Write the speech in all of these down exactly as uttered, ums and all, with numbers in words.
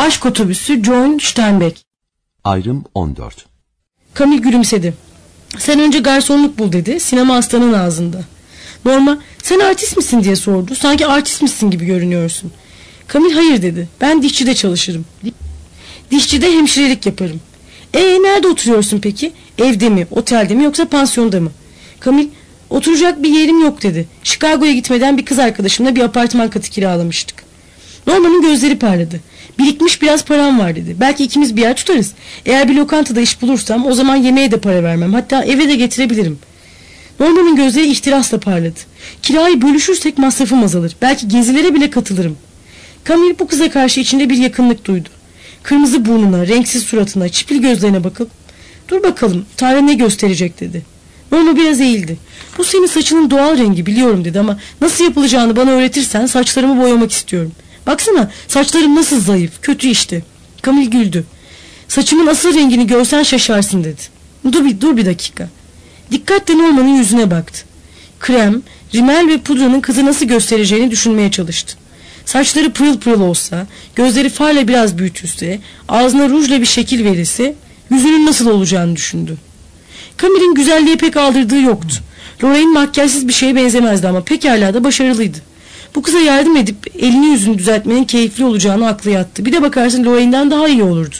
Aşk Otobüsü, John Steinbeck. Ayrım on dört. Camille gülümsedi. Sen önce garsonluk bul dedi, sinema hastanın ağzında. Norma, sen artist misin diye sordu. Sanki artist misin gibi görünüyorsun. Camille hayır dedi. Ben dişçide çalışırım. Dişçide hemşirelik yaparım. E nerede oturuyorsun peki? Evde mi, otelde mi yoksa pansiyonda mı? Camille, oturacak bir yerim yok dedi. Chicago'ya gitmeden bir kız arkadaşımla bir apartman katı kiralamıştık. Norma'nın gözleri parladı. Birikmiş biraz param var dedi. Belki ikimiz bir yer tutarız. Eğer bir lokantada iş bulursam o zaman yemeğe de para vermem. Hatta eve de getirebilirim. Norma'nın gözleri ihtirasla parladı. Kirayı bölüşürsek masrafım azalır. Belki gezilere bile katılırım. Camille bu kıza karşı içinde bir yakınlık duydu. Kırmızı burnuna, renksiz suratına, çipil gözlerine bakıp dur bakalım Tanrı ne gösterecek dedi. Norma biraz eğildi. Bu senin saçının doğal rengi biliyorum dedi ama nasıl yapılacağını bana öğretirsen saçlarımı boyamak istiyorum. Baksana saçlarım nasıl zayıf, kötü işte. Camille güldü. Saçımın asıl rengini görsen şaşarsın dedi. Dur bir, dur bir dakika. Dikkatle Norma'nın yüzüne baktı. Krem, rimel ve pudranın kızı nasıl göstereceğini düşünmeye çalıştı. Saçları pırıl pırıl olsa, gözleri farla biraz büyütülse, ağzına rujla bir şekil verilse, yüzünün nasıl olacağını düşündü. Camille'in güzelliğe pek aldırdığı yoktu. Lorraine makyajsız bir şeye benzemezdi ama pekala da başarılıydı. Bu kıza yardım edip elini yüzünü düzeltmenin keyifli olacağını aklı yattı. Bir de bakarsın Lorraine'den daha iyi olurdu.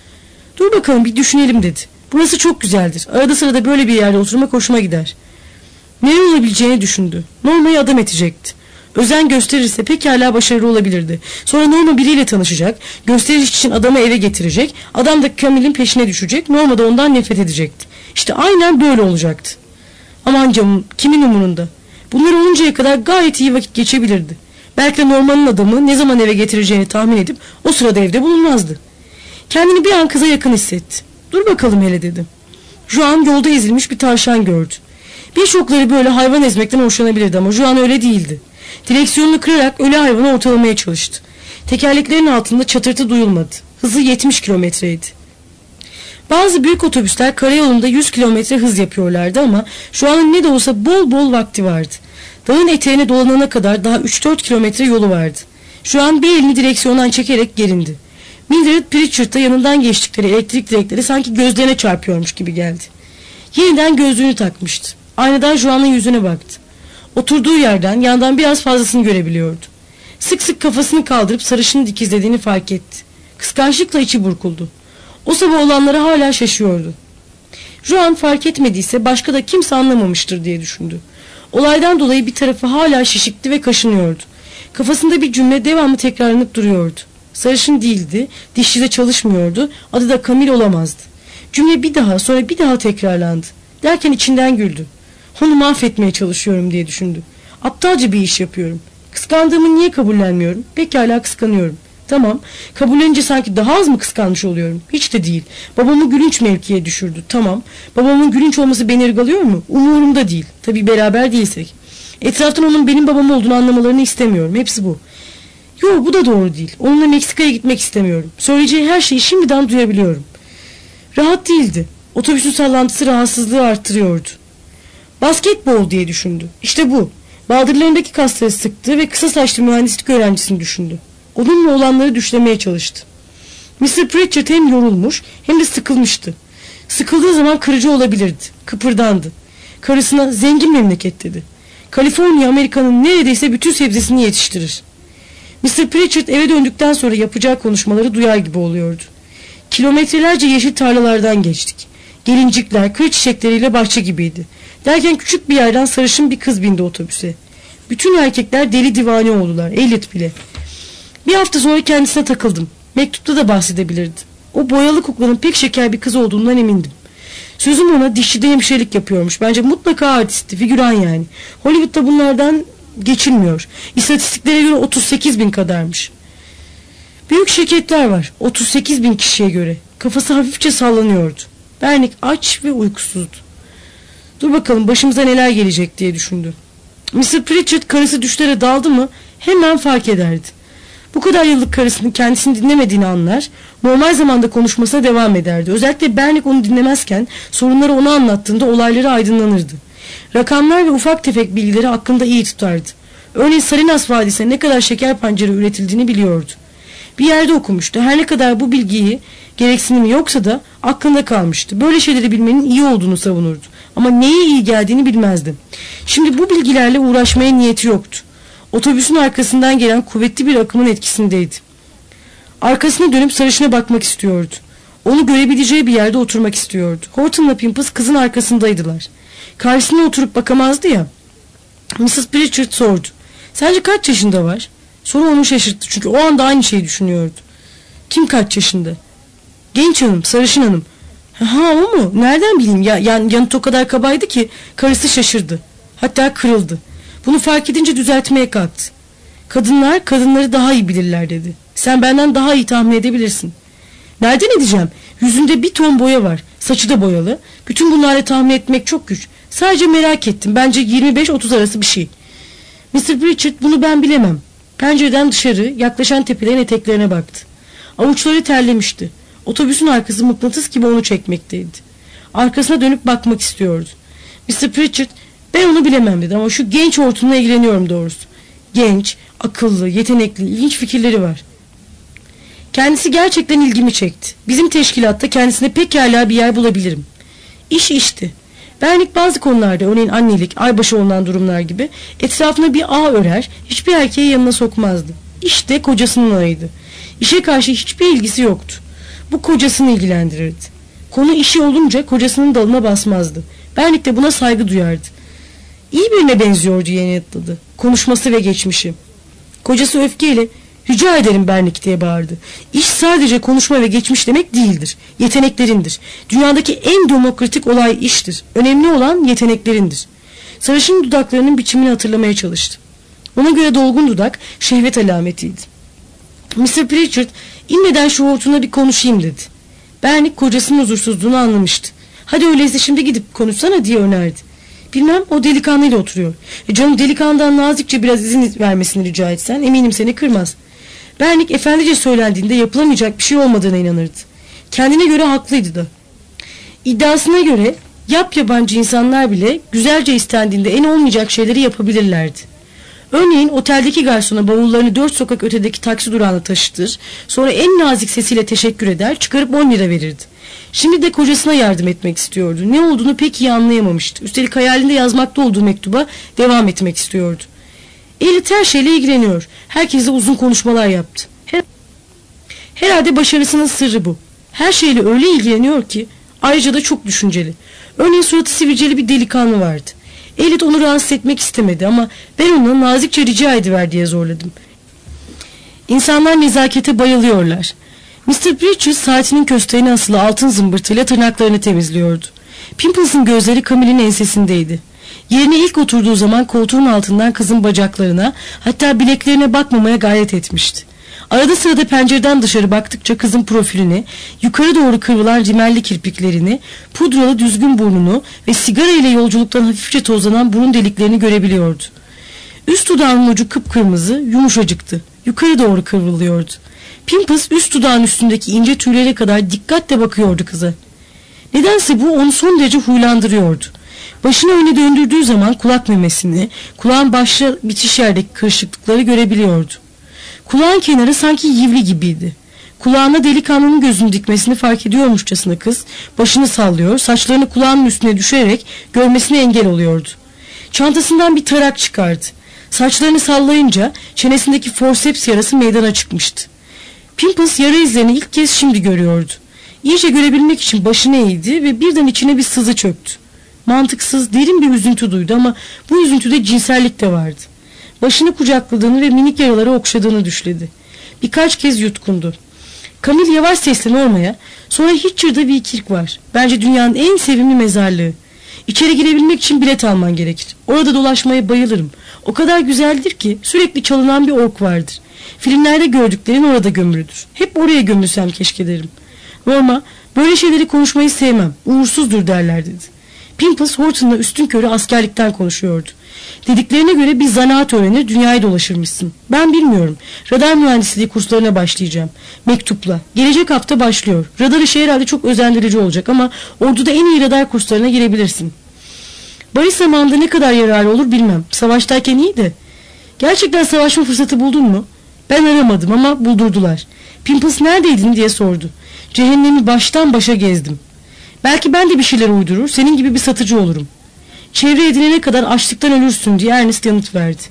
Dur bakalım bir düşünelim dedi. Burası çok güzeldir. Arada sırada böyle bir yerde oturmak hoşuma gider. Neler olabileceğini düşündü. Norma'yı adam edecekti. Özen gösterirse pekala başarılı olabilirdi. Sonra Norma biriyle tanışacak, gösteriş için adamı eve getirecek, adam da Camille'in peşine düşecek, Norma da ondan nefret edecekti. İşte aynen böyle olacaktı. Aman canım, kimin umurunda? Bunlar oluncaya kadar gayet iyi vakit geçebilirdi. Belki de Norma'nın adamı ne zaman eve getireceğini tahmin edip o sırada evde bulunmazdı. Kendini bir an kıza yakın hissetti. Dur bakalım hele dedi. Juan yolda ezilmiş bir tavşan gördü. Birçokları böyle hayvan ezmekten hoşlanabilirdi ama Juan öyle değildi. Direksiyonunu kırarak ölü hayvanı ortalamaya çalıştı. Tekerleklerin altında çatırtı duyulmadı. Hızı yetmiş kilometreydi. Bazı büyük otobüsler karayolunda yüz kilometre hız yapıyorlardı ama şu an ne de olsa bol bol vakti vardı. Dağın eteğine dolanana kadar daha üç dört kilometre yolu vardı. Şu an bir elini direksiyondan çekerek gerindi. Mildred Pritchard'da yanından geçtikleri elektrik direkleri sanki gözlerine çarpıyormuş gibi geldi. Yeniden gözlüğünü takmıştı. Aynadan Juan'ın yüzüne baktı. Oturduğu yerden yandan biraz fazlasını görebiliyordu. Sık sık kafasını kaldırıp sarışını dikizlediğini fark etti. Kıskançlıkla içi burkuldu. O sabah olanlara hala şaşıyordu. Juan fark etmediyse başka da kimse anlamamıştır diye düşündü. Olaydan dolayı bir tarafı hala şişikti ve kaşınıyordu. Kafasında bir cümle devamlı tekrarlanıp duruyordu. Sarışın değildi, dişçide çalışmıyordu, adı da Camille olamazdı. Cümle bir daha sonra bir daha tekrarlandı. Derken içinden güldü. Onu mahvetmeye çalışıyorum diye düşündü. Aptalca bir iş yapıyorum. Kıskandığımı niye kabullenmiyorum? Pekala kıskanıyorum. Tamam, kabullenince sanki daha az mı kıskanmış oluyorum? Hiç de değil. Babamı gülünç mevkiye düşürdü. Tamam, babamın gülünç olması beni ırgalıyor mu? Umurumda değil. Tabii beraber değilsek. Etraftan onun benim babam olduğunu anlamalarını istemiyorum. Hepsi bu. Yok, bu da doğru değil. Onunla Meksika'ya gitmek istemiyorum. Söyleyeceği her şeyi şimdiden duyabiliyorum. Rahat değildi. Otobüsün sallantısı rahatsızlığı arttırıyordu. Basketbol diye düşündü. İşte bu. Baldırlarındaki kasları sıktı ve kısa saçlı mühendislik öğrencisini düşündü. Onunla olanları düşlemeye çalıştı. mister Pritchard hem yorulmuş hem de sıkılmıştı. Sıkıldığı zaman kırıcı olabilirdi. Kıpırdandı. Karısına zengin memleket dedi. Kaliforniya Amerika'nın neredeyse bütün sebzesini yetiştirir. mister Pritchard eve döndükten sonra yapacağı konuşmaları duyar gibi oluyordu. Kilometrelerce yeşil tarlalardan geçtik. Gelincikler, kır çiçekleriyle bahçe gibiydi. Derken küçük bir yerden sarışın bir kız bindi otobüse. Bütün erkekler deli divane oldular. Elliot bile. Bir hafta sonra kendisine takıldım. Mektupta da bahsedebilirdi. O boyalı kuklanın pek şeker bir kız olduğundan emindim. Sözüm ona dişçide hemşirelik yapıyormuş. Bence mutlaka artistti, figüran yani. Hollywood'da bunlardan geçilmiyor. İstatistiklere göre otuz sekiz bin kadarmış. Büyük şirketler var. otuz sekiz bin kişiye göre. Kafası hafifçe sallanıyordu. Bernik aç ve uykusuzdu. Dur bakalım başımıza neler gelecek diye düşündü. mister Pritchard karısı düşlere daldı mı hemen fark ederdi. Bu kadar yıllık karısının kendisini dinlemediğini anlar, normal zamanda konuşmasına devam ederdi. Özellikle Bernik onu dinlemezken sorunları ona anlattığında olayları aydınlanırdı. Rakamlar ve ufak tefek bilgileri aklında iyi tutardı. Örneğin Salinas Vadisi'ne ne kadar şeker pancarı üretildiğini biliyordu. Bir yerde okumuştu. Her ne kadar bu bilgiyi gereksinimi yoksa da aklında kalmıştı. Böyle şeyleri bilmenin iyi olduğunu savunurdu. Ama neye iyi geldiğini bilmezdi. Şimdi bu bilgilerle uğraşmaya niyeti yoktu. Otobüsün arkasından gelen kuvvetli bir akımın etkisindeydi. Arkasına dönüp sarışına bakmak istiyordu. Onu görebileceği bir yerde oturmak istiyordu. Horton'la Pimples kızın arkasındaydılar. Karşısına oturup bakamazdı ya. missus Pritchard sordu. Sence kaç yaşında var? Soru onu şaşırttı çünkü o anda aynı şeyi düşünüyordu. Kim kaç yaşında? Genç hanım, sarışın hanım. Ha, o mu? Nereden bileyim? Ya, yani yanıt o kadar kabaydı ki karısı şaşırdı. Hatta kırıldı. Bunu fark edince düzeltmeye kalktı. Kadınlar kadınları daha iyi bilirler dedi. Sen benden daha iyi tahmin edebilirsin. Nereden edeceğim? Yüzünde bir ton boya var. Saçı da boyalı. Bütün bunları tahmin etmek çok güç. Sadece merak ettim. Bence yirmi beş otuz arası bir şey. mister Pritchard bunu ben bilemem. Pencereden dışarı yaklaşan tepelerin eteklerine baktı. Avuçları terlemişti. Otobüsün arkası mıknatıs gibi onu çekmekteydi. Arkasına dönüp bakmak istiyordu. mister Pritchard ben onu bilemem dedi ama şu genç Horton'la ilgileniyorum doğrusu. Genç, akıllı, yetenekli, ilginç fikirleri var. Kendisi gerçekten ilgimi çekti. Bizim teşkilatta kendisine pekala bir yer bulabilirim. İş işti. Bernik bazı konularda örneğin annelik, aybaşı olunan durumlar gibi etrafına bir ağ örer, hiçbir erkeği yanına sokmazdı. İş de kocasının ağıydı. İşe karşı hiçbir ilgisi yoktu. Bu kocasını ilgilendirirdi. Konu işi olunca kocasının dalına basmazdı. Bernik de buna saygı duyardı. İyi birine benziyor diye yanıtladı. Konuşması ve geçmişi. Kocası öfkeyle rica ederim Bernik diye bağırdı. İş sadece konuşma ve geçmiş demek değildir. Yeteneklerindir. Dünyadaki en demokratik olay iştir. Önemli olan yeteneklerindir. Sarışın dudaklarının biçimini hatırlamaya çalıştı. Ona göre dolgun dudak şehvet alametiydi. mister Pritchard inmeden şu Horton'la bir konuşayım dedi. Bernik kocasının huzursuzluğunu anlamıştı. Hadi öyleyse şimdi gidip konuşsana diye önerdi. Bilmem, o delikanlıyla oturuyor. E canım, delikanlıdan nazikçe biraz izin vermesini rica etsen eminim seni kırmaz. Bernik efendice söylendiğinde yapılamayacak bir şey olmadığına inanırdı. Kendine göre haklıydı da. İddiasına göre yap yabancı insanlar bile güzelce istendiğinde en olmayacak şeyleri yapabilirlerdi. Örneğin oteldeki garsona bavullarını dört sokak ötedeki taksi durağına taşıtır, sonra en nazik sesiyle teşekkür eder, çıkarıp on lira verirdi. Şimdi de kocasına yardım etmek istiyordu. Ne olduğunu pek iyi anlayamamıştı. Üstelik hayalinde yazmakta olduğu mektuba devam etmek istiyordu. Elit her şeyle ilgileniyor. Herkesle uzun konuşmalar yaptı. Her... Herhalde başarısının sırrı bu. Her şeyle öyle ilgileniyor ki ayrıca da çok düşünceli. Örneğin suratı sivilceli bir delikanlı vardı. Elit onu rahatsız etmek istemedi ama ben ona nazikçe rica ediver diye zorladım. İnsanlar nezakete bayılıyorlar. mister Pritchard saatinin kösteğine asılı altın zımbırtıyla tırnaklarını temizliyordu. Pimples'ın gözleri Camille'in ensesindeydi. Yerine ilk oturduğu zaman koltuğun altından kızın bacaklarına, hatta bileklerine bakmamaya gayret etmişti. Arada sırada pencereden dışarı baktıkça kızın profilini, yukarı doğru kıvrılan rimelli kirpiklerini, pudralı düzgün burnunu ve sigara ile yolculuktan hafifçe tozlanan burun deliklerini görebiliyordu. Üst dudağının ucu kıpkırmızı, yumuşacıktı. Yukarı doğru kıvrılıyordu. Pimples üst dudağın üstündeki ince tüylere kadar dikkatle bakıyordu kıza. Nedense bu onu son derece huylandırıyordu. Başını öne döndürdüğü zaman kulak memesini, kulağın başla bitiş yerdeki kırışıklıkları görebiliyordu. Kulağın kenarı sanki yivli gibiydi. Kulağına delikanlının gözünü dikmesini fark ediyormuşçasına kız başını sallıyor, saçlarını kulağının üstüne düşerek görmesine engel oluyordu. Çantasından bir tarak çıkardı. Saçlarını sallayınca çenesindeki forceps yarası meydana çıkmıştı. Pimples yara izlerini ilk kez şimdi görüyordu. İyice görebilmek için başını eğdi ve birden içine bir sızı çöktü. Mantıksız, derin bir üzüntü duydu ama bu üzüntüde cinsellik de vardı. Başını kucakladığını ve minik yaraları okşadığını düşledi. Birkaç kez yutkundu. Camille yavaş sesle Norma'ya, sonra Hitcher'da bir kirk var. Bence dünyanın en sevimli mezarlığı. İçeri girebilmek için bilet alman gerekir. Orada dolaşmaya bayılırım. O kadar güzeldir ki sürekli çalınan bir ork vardır. Filmlerde gördüklerin orada gömülüdür. Hep oraya gömülsem keşke derim. Norma, böyle şeyleri konuşmayı sevmem. Uğursuzdur derler dedi. Pimples Horton'la üstünkörü askerlikten konuşuyordu. Dediklerine göre bir zanaat öğrenir dünyayı dolaşırmışsın. Ben bilmiyorum. Radar mühendisliği kurslarına başlayacağım. Mektupla. Gelecek hafta başlıyor. Radar işi herhalde çok özendirici olacak ama orduda en iyi radar kurslarına girebilirsin. Barış zamanında ne kadar yararlı olur bilmem. Savaştayken iyi de. Gerçekten savaşma fırsatı buldun mu? Ben aramadım ama buldurdular. Pimples neredeydin diye sordu. Cehennemi baştan başa gezdim. Belki ben de bir şeyler uydurur, senin gibi bir satıcı olurum. Çevre edinene kadar açlıktan ölürsün diye Ernest yanıt verdi.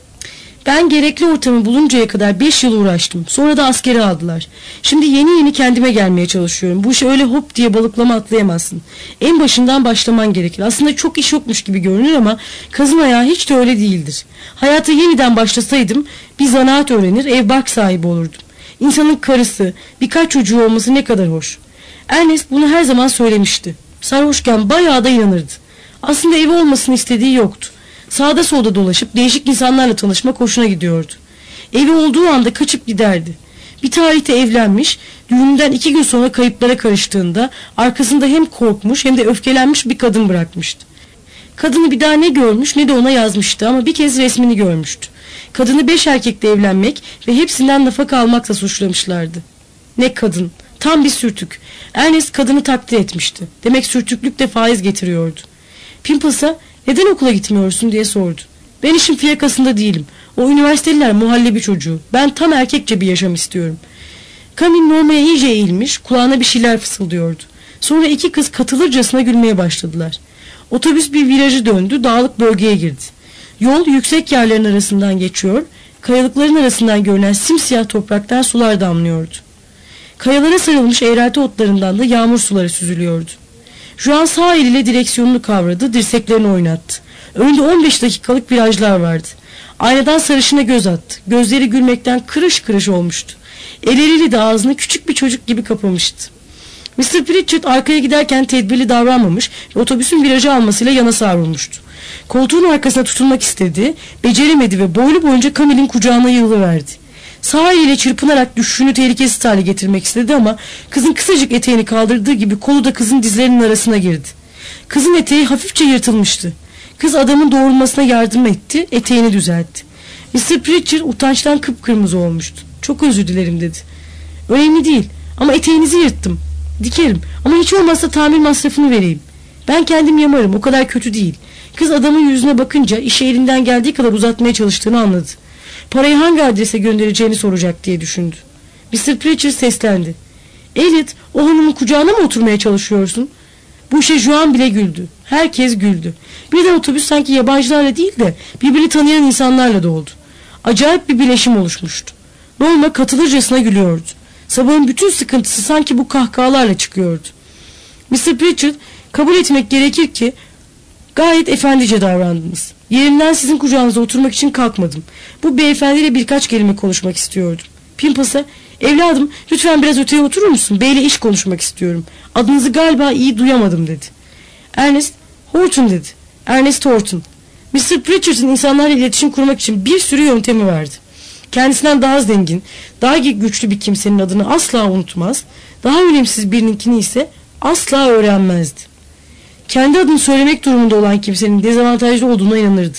Ben gerekli ortamı buluncaya kadar beş yıl uğraştım. Sonra da askere aldılar. Şimdi yeni yeni kendime gelmeye çalışıyorum. Bu işe öyle hop diye balıklama atlayamazsın. En başından başlaman gerekir. Aslında çok iş yokmuş gibi görünür ama kazın ayağı hiç de öyle değildir. Hayata yeniden başlasaydım bir zanaat öğrenir, ev bark sahibi olurdum. İnsanın karısı, birkaç çocuğu olması ne kadar hoş. Ernest bunu her zaman söylemişti. Sarhoşken bayağı da inanırdı. Aslında evi olmasını istediği yoktu. Sağda solda dolaşıp değişik insanlarla tanışmak hoşuna gidiyordu. Evi olduğu anda kaçıp giderdi. Bir tarihte evlenmiş, düğünden iki gün sonra kayıplara karıştığında arkasında hem korkmuş hem de öfkelenmiş bir kadın bırakmıştı. Kadını bir daha ne görmüş ne de ona yazmıştı ama bir kez resmini görmüştü. Kadını beş erkekle evlenmek ve hepsinden nafaka almakla suçlamışlardı. Ne kadın, tam bir sürtük. Ernest kadını takdir etmişti. Demek sürtüklük de faiz getiriyordu. Pimples'a neden okula gitmiyorsun diye sordu. Ben işin fiyakasında değilim. O üniversiteliler muhallebi çocuğu. Ben tam erkekçe bir yaşam istiyorum. Camille Norma'ya iyice eğilmiş, kulağına bir şeyler fısıldıyordu. Sonra iki kız katılırcasına gülmeye başladılar. Otobüs bir virajı döndü, dağlık bölgeye girdi. Yol yüksek yerlerin arasından geçiyor, kayalıkların arasından görünen simsiyah topraktan sular damlıyordu. Kayalara sarılmış eğrelti otlarından da yağmur suları süzülüyordu. Juan sağ eliyle direksiyonunu kavradı, dirseklerini oynattı. Önünde on beş dakikalık virajlar vardı. Aynadan sarışına göz attı. Gözleri gülmekten kırış kırış olmuştu. Elleriyle de ağzını küçük bir çocuk gibi kapamıştı. mister Pritchard arkaya giderken tedbirli davranmamış ve otobüsün virajı almasıyla yana savrulmuştu. Koltuğun arkasına tutunmak istedi, beceremedi ve boylu boyunca Camille'in kucağına yığılıverdi. Sağ eliyle çırpınarak düşüşünü tehlikesiz hale getirmek istedi ama kızın kısacık eteğini kaldırdığı gibi kolu da kızın dizlerinin arasına girdi. Kızın eteği hafifçe yırtılmıştı. Kız adamın doğrulmasına yardım etti, eteğini düzeltti. mister Pritchard utançtan kıpkırmızı olmuştu. Çok özür dilerim dedi. Önemli değil ama eteğinizi yırttım. Dikerim ama hiç olmazsa tamir masrafını vereyim. Ben kendim yamarım, o kadar kötü değil. Kız adamın yüzüne bakınca işi elinden geldiği kadar uzatmaya çalıştığını anladı. Parayı hangi adrese göndereceğini soracak diye düşündü. mister Pritchard seslendi. Elliot, o hanımın kucağına mı oturmaya çalışıyorsun? Bu işe Juan bile güldü. Herkes güldü. Birden otobüs sanki yabancılarla değil de birbirini tanıyan insanlarla doldu. Acayip bir bileşim oluşmuştu. Norma katılırcasına gülüyordu. Sabahın bütün sıkıntısı sanki bu kahkahalarla çıkıyordu. mister Pritchard, kabul etmek gerekir ki gayet efendice davrandınız. Yerimden sizin kucağınıza oturmak için kalkmadım. Bu beyefendiyle birkaç kelime konuşmak istiyordum. Pimples'a, evladım lütfen biraz öteye oturur musun? Beyle iş konuşmak istiyorum. Adınızı galiba iyi duyamadım dedi. Ernest, Horton dedi. Ernest Horton. mister Pritchard'ın insanlarla iletişim kurmak için bir sürü yöntemi vardı. Kendisinden daha zengin, daha güçlü bir kimsenin adını asla unutmaz, daha önemsiz birininkini ise asla öğrenmezdi. Kendi adını söylemek durumunda olan kimsenin dezavantajlı olduğuna inanırdı.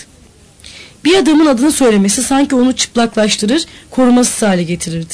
Bir adamın adını söylemesi sanki onu çıplaklaştırır, korumasız hale getirirdi.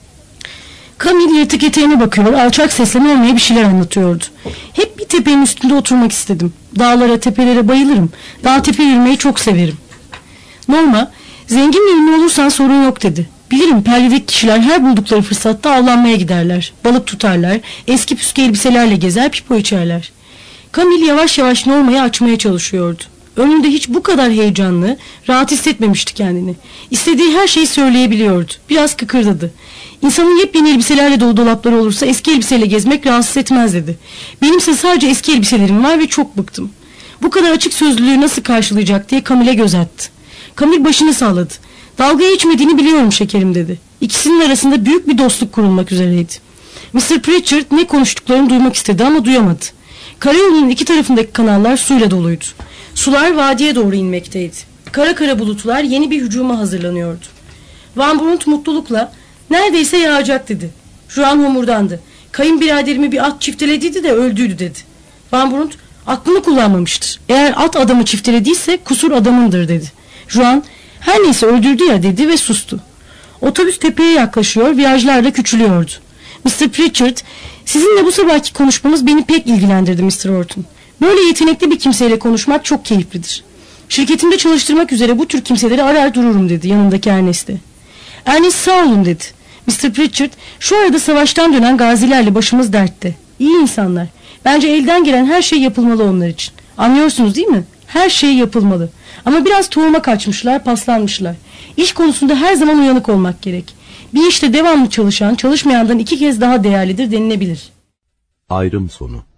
Camille yırtık eteğine bakıyor, alçak sesle Norma'ya bir şeyler anlatıyordu. Hep bir tepenin üstünde oturmak istedim. Dağlara, tepelere bayılırım. Dağ tepe yürümeyi çok severim. Norma, zengin ve ünlü olursan sorun yok dedi. Bilirim Perli'deki kişiler her buldukları fırsatta avlanmaya giderler. Balık tutarlar, eski püskü elbiselerle gezer, pipo içerler. Camille yavaş yavaş Norma'yı açmaya çalışıyordu. Önünde hiç bu kadar heyecanlı, rahat hissetmemişti kendini. İstediği her şeyi söyleyebiliyordu. Biraz kıkırdadı. İnsanın yepyeni elbiselerle dolu dolapları olursa eski elbiseyle gezmek rahatsız etmez dedi. Benimse sadece eski elbiselerim var ve çok bıktım. Bu kadar açık sözlülüğü nasıl karşılayacak diye Camille'e göz attı. Camille başını salladı. Dalga geçmediğini biliyorum şekerim dedi. İkisinin arasında büyük bir dostluk kurulmak üzereydi. mister Pritchard ne konuştuklarını duymak istedi ama duyamadı. Karayolunun iki tarafındaki kanallar suyla doluydu. Sular vadiye doğru inmekteydi. Kara kara bulutlar yeni bir hücuma hazırlanıyordu. Van Brunt mutlulukla neredeyse yağacak dedi. Juan homurdandı. Kayınbiraderimi bir at çiftelediydi de öldüydü dedi. Van Brunt aklını kullanmamıştır. Eğer at adamı çiftelediyse kusur adamındır dedi. Juan her neyse öldürdü ya dedi ve sustu. Otobüs tepeye yaklaşıyor, virajlarla küçülüyordu. mister Pritchard, sizinle bu sabahki konuşmamız beni pek ilgilendirdi mister Horton. Böyle yetenekli bir kimseyle konuşmak çok keyiflidir. Şirketimde çalıştırmak üzere bu tür kimseleri arar dururum dedi yanındaki Ernest'e. Ernest sağ olun dedi. mister Pritchard, şu arada savaştan dönen gazilerle başımız dertte. İyi insanlar. Bence elden gelen her şey yapılmalı onlar için. Anlıyorsunuz değil mi? Her şey yapılmalı. Ama biraz tohuma kaçmışlar, paslanmışlar. İş konusunda her zaman uyanık olmak gerek. Bir işte devamlı çalışan, çalışmayandan iki kez daha değerlidir denilebilir. Ayrım sonu.